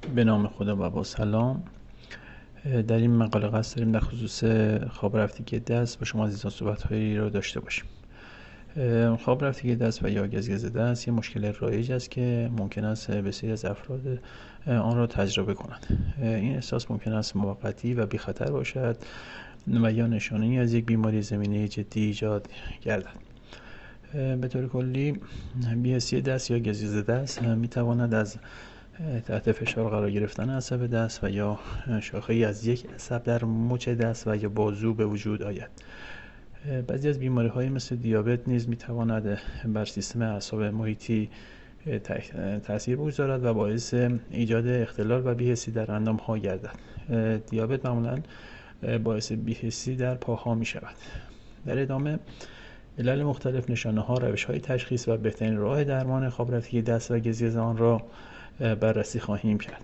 به نام خدا و با سلام. در این مقاله قصد داریم در خصوص خواب رفتگی دست با شما عزیزان صحبت‌هایی رو داشته باشیم. خواب رفتگی دست و یا گزگز دست یه مشکل رایج است که ممکن است بسیاری از افراد آن را تجربه کنند. این احساس ممکن است موقتی و بی خطر باشد و یا نشانه‌ای از یک بیماری زمینه جدی ایجاد گردد. به طور کلی بی‌حسی دست یا گزگز دست می‌تواند از تحت فشار قرار گرفتن عصب دست و یا شاخه‌ای از یک عصب در مچ دست و یا بازو به وجود آید. بعضی از بیماری‌های مثل دیابت نیز می‌تواند بر سیستم اعصاب محیطی تأثیر بگذارد و باعث ایجاد اختلال و بی‌حسی در اندام‌ها گردد. دیابت معمولاً باعث بی‌حسی در پاها می‌شود. در ادامه علل مختلف، نشانه‌ها، روش‌های تشخیص و بهترین راه درمان خواب رفتگی دست و گزگز آن را بررسی خواهیم کرد.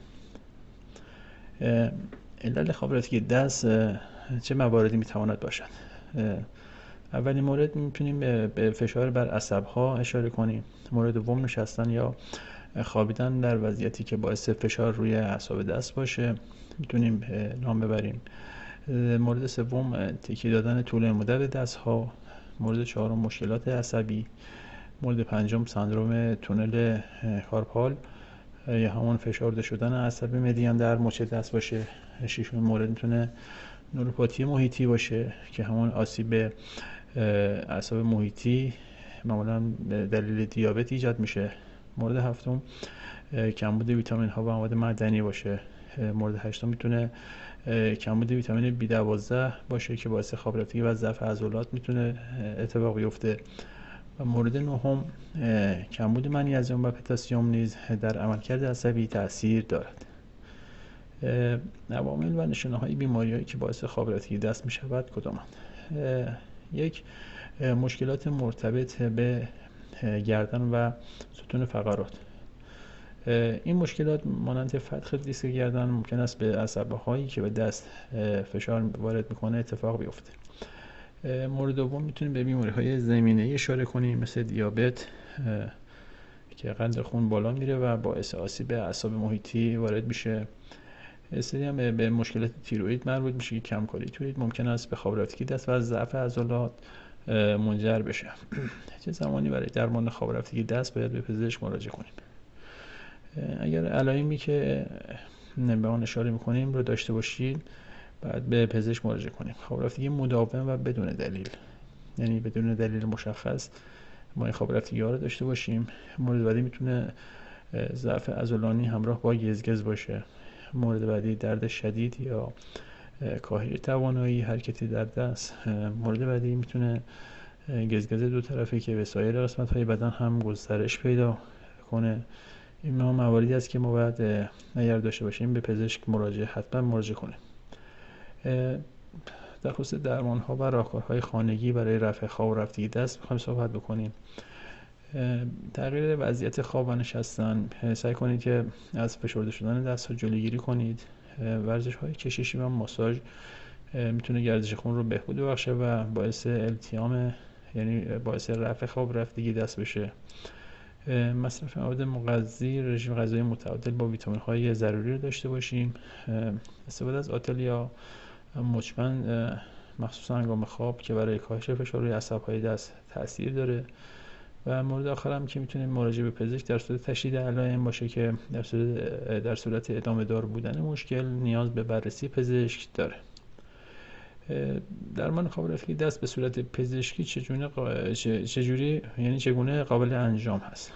علل خواب رفتگی دست چه مواردی میتواند باشد؟ اولین مورد میتونیم به فشار بر عصب‌ها اشاره کنیم. مورد دوم نشستن یا خوابیدن در وضعیتی که باعث فشار روی اعصاب دست باشه میتونیم نام ببریم. مورد سوم تکیه دادن طول مدت به دست‌ها. مورد چهارم مشکلات عصبی. مورد پنجم سندرم تونل کارپال یا همون فشرده شدن عصب مدیان در مچ دست باشه. ششمین مورد میتونه نوروپاتی محیطی باشه که همون آسیب اعصاب محیطی معمولا دلیل دیابت ایجاد میشه. مورد هفتم کمبود ویتامین ها و مواد معدنی باشه. مورد هشتم میتونه کمبود ویتامین B12 باشه که باعث خواب رفتگی و ضعف عضلات میتونه اتفاق بیفته. و مورد نهم کمبود منیزیم و پتاسیم نیز در عملکرد عصبی تأثیر دارد. عوامل و نشانه‌های بیماری‌هایی که باعث خواب رفتگی دست می‌شود کدامند؟ یک، مشکلات مرتبط به گردن و ستون فقرات. این مشکلات مانند فتح دیسک گردن ممکن است به عصب‌هایی که به دست فشار وارد می‌کنه اتفاق بیفته. مورد دوم میتونیم به بیماری‌های زمینه‌ای اشاره کنیم مثل دیابت که قند خون بالا میره و باعث آسیب اعصاب محیطی وارد میشه. سری هم به مشکلات تیروئید مربوط میشه که کمکاری تیروئید ممکن است به خواب رفتگی دست و ضعف عضلات منجر بشه. چه زمانی برای درمان خواب رفتگی دست باید به پزشک مراجعه کنیم؟ اگر علائمی که به آن اشاره میکنیم رو داشته باشید بعد به پزشک مراجعه کنیم. خواب رفتگی مداوم و بدون دلیل، یعنی بدون دلیل مشخص ما این خواب رفتگی ها رو داشته باشیم. مورد بعدی میتونه ضعف عضلانی همراه با گزگز باشه. مورد بعدی درد شدید یا کاهش توانایی حرکتی در دست. مورد بعدی میتونه گزگز دو طرفه که به سایر قسمت‌های بدن هم گسترش پیدا کنه. این مواردی است که ما باید اگر داشته باشیم به پزشک حتما مراجعه کنیم. در خصوص درمان‌ها و راهکارهای خانگی برای رفع خواب رفتگی دست می‌خوایم صحبت بکنیم. تغییر وضعیت خواب و نشستن. سعی کنید که از فشرده شدن دست‌ها جلوگیری کنید. ورزش‌های کششی و ماساژ میتونه گردش خون رو بهبود ببخشه و باعث التیام، یعنی باعث رفع خواب رفتگی دست بشه. مصرف مواد مغذی، رژیم غذایی متعادل با ویتامین‌های ضروری رو داشته باشیم. استفاده از آتل یا مچمن مخصوصا هنگام خواب که برای کاهش فشار روی عصب‌های دست تاثیر داره. و مورد آخر هم که میتونیم مراجعه به پزشک در صورت تشدید علائم باشه که در صورت ادامه دار بودن مشکل نیاز به بررسی پزشک داره. درمان خواب رفتگی دست به صورت پزشکی چگونه قابل انجام هست؟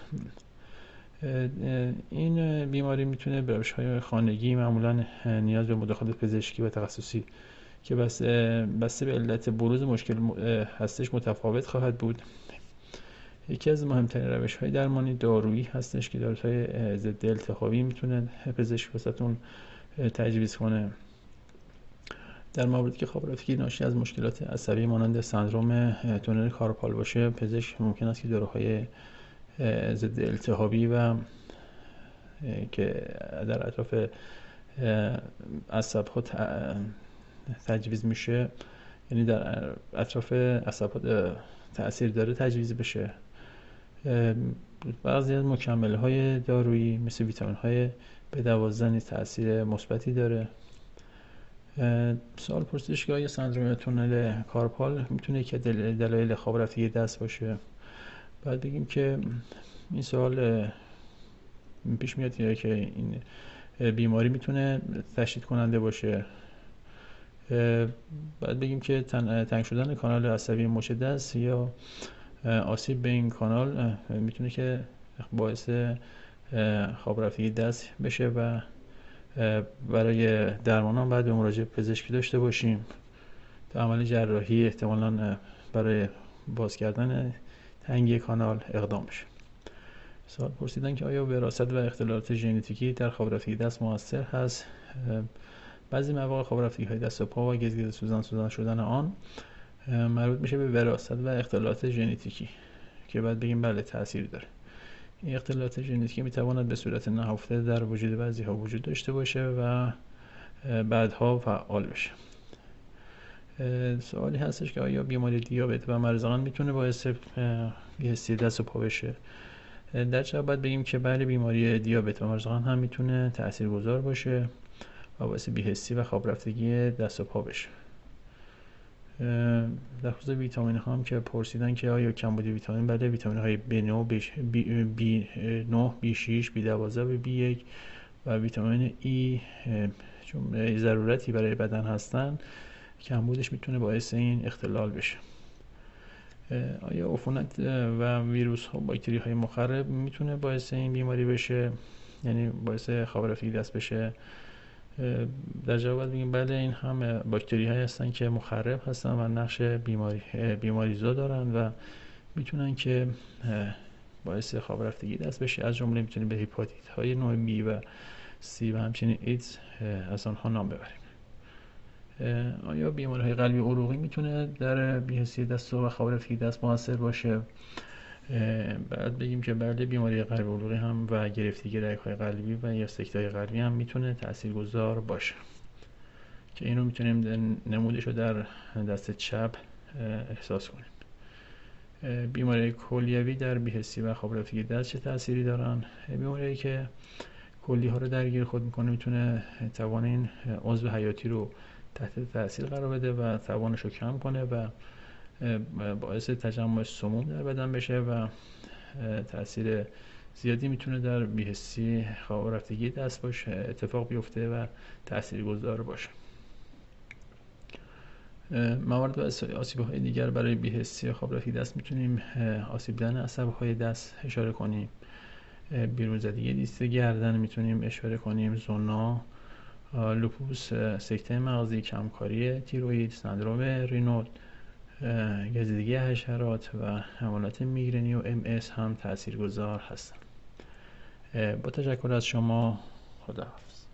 این بیماری میتونه به روش‌های خانگی معمولا نیاز به مداخلت پزشکی و تخصصی که بسته به علت بروز مشکل هستش متفاوت خواهد بود. یکی از مهمترین روش‌های درمانی دارویی هستش که داروهای ضد التهابی میتونه پزشک واسهتون تجویز کنه. در مواردی که خواب رفتگی ناشی از مشکلات عصبی مانند سندرم تونل کارپال باشه، پزشک ممکن است که داروهای ضد التهابی و که در اطراف عصب‌ها تجویز میشه، یعنی در اطراف عصب‌ها تأثیر داره، تجویز بشه. بعضی از مکمل‌های دارویی مثل ویتامین‌های B12 نیز تاثیر مثبتی داره. سوال پرسیدش که آیا سندرم تونل کارپال میتونه که دلایل خواب رفتگی دست باشه؟ بعد بگیم که این سوال پیش میاد که این بیماری میتونه تشدید کننده باشه. بعد بگیم که تنگ شدن کانال عصبی مچ دست یا آسیب به این کانال میتونه که باعث خواب رفتگی دست بشه و برای درمان هم باید به مراجعه پزشکی داشته باشیم تا عمل جراحی احتمالاً برای باز کردن تنگی کانال اقدام بشه. سوال پرسیدن که آیا وراثت و اختلالات ژنتیکی در خواب رفتگی دست مؤثر هست؟ بعضی مواقع خواب رفتگی های دست و پا و گزگز سوزان شدن آن مربوط میشه به وراثت و اختلالات ژنتیکی که بعد بگیم بله تأثیری داره. این اختلالات ژنتیکی میتواند به صورت نهفته در وجود بعضی ها وجود داشته باشه و بعدها فعال بشه. سوالی هستش که آیا بیماری دیابت و مرزقند میتونه باعث بی‌حسی دست و پا بشه؟ در جواب باید بگیم که بله، بیماری دیابت و مرزقند هم میتونه تاثیرگذار باشه و باعث بی‌حسی و خواب رفتگی دست و پا بشه. در خصوص ویتامین ها هم که پرسیدن که آیا کمبود ویتامین، بله، ویتامین های B9، B6، B12 و B1 و ویتامین E چون ضرورتی برای بدن هستن، کمبودش میتونه باعث این اختلال بشه. آیا عفونت و ویروس ها، باکتری های مخرب میتونه باعث این بیماری بشه، یعنی باعث خواب رفتگی دست بشه؟ در جواب بگیم بله، این هم باکتری های هستن که مخرب هستن و نقش بیماریزا دارن و میتونن که باعث خواب رفتگی دست بشه. از جمله میتونیم به هپاتیت های نوع B و C و همچنین ایدز از آنها نام ببریم. آیا بیماری های قلبی عروقی میتونه در بی‌حسی دست و خواب رفتگی دست موثر باشه؟ بعد بگیم که بله، بیماری قلبی عروقی هم و گرفتگی رگ‌های قلبی و یا سکته قلبی هم میتونه تاثیرگذار باشه که اینو میتونیم نمودش رو در دست چپ احساس کنیم. بیماری کلیوی در بی‌حسی و خواب رفتگی دست چه تأثیری دارن؟ بیماری که کلی ها رو درگیر خود میکنه میتونه توان این عضو حیاتی رو تحت تاثیر قرار بده و توانش رو کم کنه و باعث تجمع سموم در بدن بشه و تاثیر زیادی میتونه در بی‌حسی خواب رفتگی دست باشه اتفاق بیفته و تاثیرگذار باشه. موارد و آسیب‌های دیگر برای بی‌حسی خواب رفتگی دست میتونیم آسیب دیدن عصب‌های دست اشاره کنیم، بیرون زدگی دیست گردن میتونیم اشاره کنیم، زونا، لوپوس، سکته مغزی، کمکاری تیروئید، سندرم رینول، گزیدگی حشرات و حملات میگرنی و MS هم تاثیرگذار هستند. با تشکر از شما، خداحافظ.